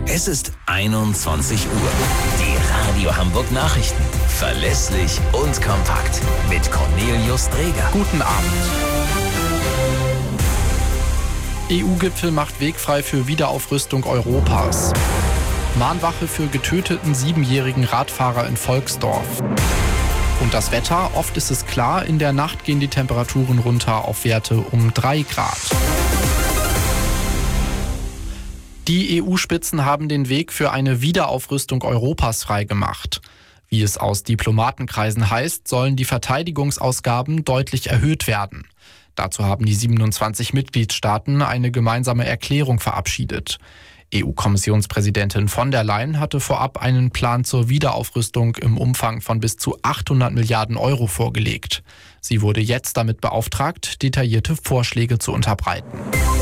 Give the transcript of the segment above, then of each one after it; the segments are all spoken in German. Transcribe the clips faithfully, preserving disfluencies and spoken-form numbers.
Es ist einundzwanzig Uhr. Die Radio Hamburg Nachrichten. Verlässlich und kompakt. Mit Cornelius Dreger. Guten Abend. E U-Gipfel macht Weg frei für Wiederaufrüstung Europas. Mahnwache für getöteten siebenjährigen Radfahrer in Volksdorf. Und das Wetter, oft ist es klar, in der Nacht gehen die Temperaturen runter auf Werte um drei Grad. Die E U-Spitzen haben den Weg für eine Wiederaufrüstung Europas freigemacht. Wie es aus Diplomatenkreisen heißt, sollen die Verteidigungsausgaben deutlich erhöht werden. Dazu haben die siebenundzwanzig Mitgliedstaaten eine gemeinsame Erklärung verabschiedet. E U-Kommissionspräsidentin von der Leyen hatte vorab einen Plan zur Wiederaufrüstung im Umfang von bis zu achthundert Milliarden Euro vorgelegt. Sie wurde jetzt damit beauftragt, detaillierte Vorschläge zu unterbreiten.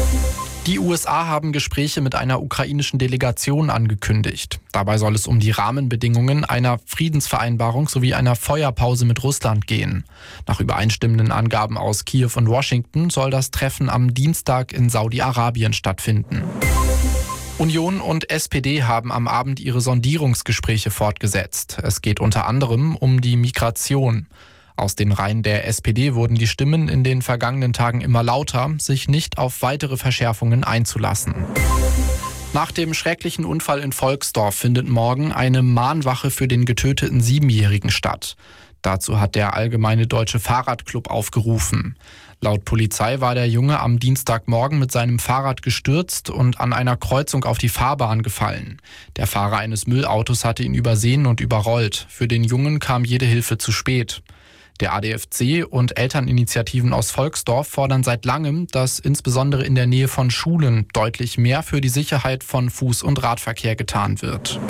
Die U S A haben Gespräche mit einer ukrainischen Delegation angekündigt. Dabei soll es um die Rahmenbedingungen einer Friedensvereinbarung sowie einer Feuerpause mit Russland gehen. Nach übereinstimmenden Angaben aus Kiew und Washington soll das Treffen am Dienstag in Saudi-Arabien stattfinden. Union und S P D haben am Abend ihre Sondierungsgespräche fortgesetzt. Es geht unter anderem um die Migration. Aus den Reihen der S P D wurden die Stimmen in den vergangenen Tagen immer lauter, sich nicht auf weitere Verschärfungen einzulassen. Nach dem schrecklichen Unfall in Volksdorf findet morgen eine Mahnwache für den getöteten Siebenjährigen statt. Dazu hat der Allgemeine Deutsche Fahrradclub aufgerufen. Laut Polizei war der Junge am Dienstagmorgen mit seinem Fahrrad gestürzt und an einer Kreuzung auf die Fahrbahn gefallen. Der Fahrer eines Müllautos hatte ihn übersehen und überrollt. Für den Jungen kam jede Hilfe zu spät. Der A D F C und Elterninitiativen aus Volksdorf fordern seit langem, dass insbesondere in der Nähe von Schulen deutlich mehr für die Sicherheit von Fuß- und Radverkehr getan wird.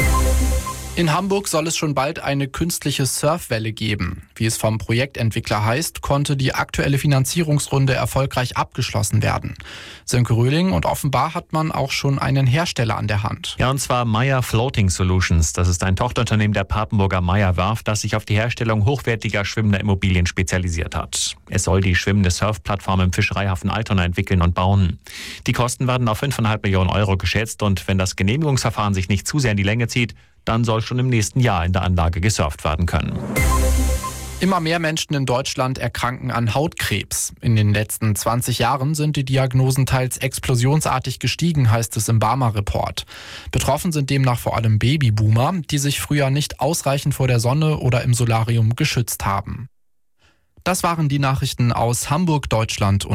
In Hamburg soll es schon bald eine künstliche Surfwelle geben. Wie es vom Projektentwickler heißt, konnte die aktuelle Finanzierungsrunde erfolgreich abgeschlossen werden. Sönke Röhling, und offenbar hat man auch schon einen Hersteller an der Hand. Ja, und zwar Meyer Floating Solutions. Das ist ein Tochterunternehmen der Papenburger Meyer Werft, das sich auf die Herstellung hochwertiger schwimmender Immobilien spezialisiert hat. Es soll die schwimmende Surfplattform im Fischereihafen Altona entwickeln und bauen. Die Kosten werden auf fünf Komma fünf Millionen Euro geschätzt, und wenn das Genehmigungsverfahren sich nicht zu sehr in die Länge zieht, dann soll schon im nächsten Jahr in der Anlage gesurft werden können. Immer mehr Menschen in Deutschland erkranken an Hautkrebs. In den letzten zwanzig Jahren sind die Diagnosen teils explosionsartig gestiegen, heißt es im Barmer-Report. Betroffen sind demnach vor allem Babyboomer, die sich früher nicht ausreichend vor der Sonne oder im Solarium geschützt haben. Das waren die Nachrichten aus Hamburg, Deutschland und